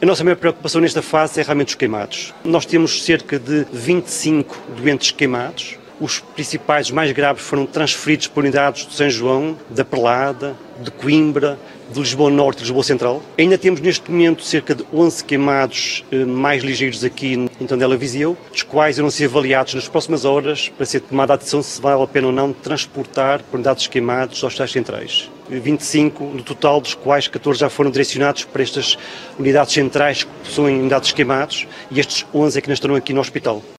A nossa maior preocupação nesta fase é realmente os queimados. Nós temos cerca de 25 doentes queimados. Os principais, mais graves, foram transferidos para unidades de São João, da Perlada, de Coimbra, de Lisboa Norte e Lisboa Central. Ainda temos neste momento cerca de 11 queimados mais ligeiros aqui em Tondela Viseu, dos quais irão ser avaliados nas próximas horas para ser tomada a decisão se vale a pena ou não transportar para unidades queimados aos hospitais centrais. 25 no total, dos quais 14 já foram direcionados para estas unidades centrais que possuem unidades queimados e estes 11 é que ainda estarão aqui no hospital.